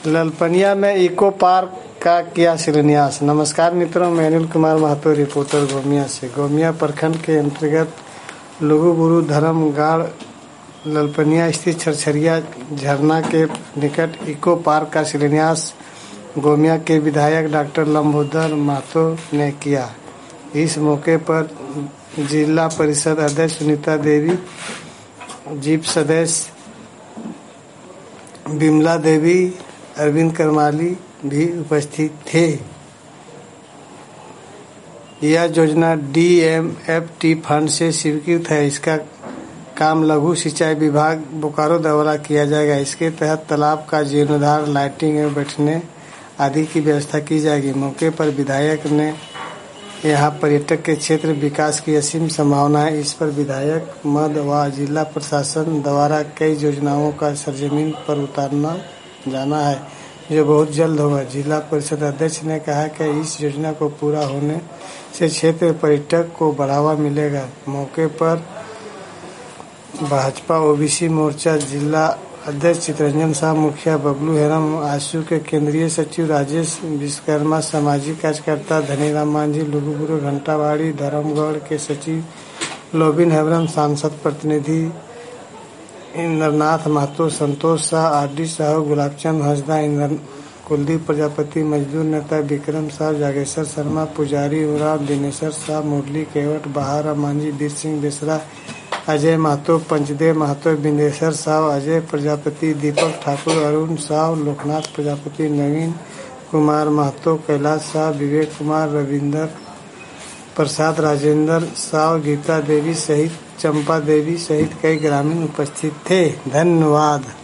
ललपनिया में eco park का किया शिलान्यास। नमस्कार मित्रों, मैं अनिल कुमार महतो, रिपोर्टर गोमिया से। गोमिया प्रखंड के अंतर्गत लुगुबुरु धर्मगाड़ ललपनिया स्थित छरछरिया झरना के निकट इको पार्क का शिलान्यास गोमिया के विधायक डॉक्टर लंबोदर महतो ने किया। इस मौके पर जिला परिषद अध्यक्ष सुनीता देवी, जीप सदस्य बिमला देवी, अरविंद करमाली भी उपस्थित थे। यह योजना DMFT फंड से स्वीकृत है। इसका काम लघु सिंचाई विभाग बोकारो द्वारा किया जाएगा। इसके तहत तालाब का जीर्णोद्धार, लाइटिंग एवं बैठने आदि की व्यवस्था की जाएगी। मौके पर विधायक ने यहाँ पर्यटक के क्षेत्र विकास की असीम संभावना है। इस पर विधायक मद व जिला प्रशासन द्वारा कई योजनाओं का सरजमीन पर उतारना जाना है, जो बहुत जल्द होगा। जिला परिषद अध्यक्ष ने कहा कि इस योजना को पूरा होने से क्षेत्र पर्यटक को बढ़ावा मिलेगा। मौके पर भाजपा OBC मोर्चा जिला अध्यक्ष चितरंजन साहब, मुखिया बबलू हेरम, आशु के केंद्रीय सचिव राजेश विश्वकर्मा, सामाजिक कार्यकर्ता धनीराम मांझी, लुगुबुरु घंटाबाड़ी धर्मगढ़ के सचिव लोबिन हेम्ब्रम, सांसद प्रतिनिधि इंद्रनाथ महतो, संतोष शाह, RD साहू, गुलाबचंद हंसदा, कुलदीप प्रजापति, मजदूर नेता विक्रम साहब, जागेश्वर शर्मा, पुजारी उराव, दिनेश्वर साहब, मुरली केवट, बहारा मांझी, वीर सिंह बेसरा, अजय महतो, पंचदेव महतो, बिंदेश्वर साहब, अजय प्रजापति, दीपक ठाकुर, अरुण साहब, लोकनाथ प्रजापति, नवीन कुमार महतो, कैलाश साहब, विवेक कुमार, रविंदर प्रसाद, राजेंद्र साहब, गीता देवी सहित चंपा देवी सहित कई ग्रामीण उपस्थित थे। धन्यवाद।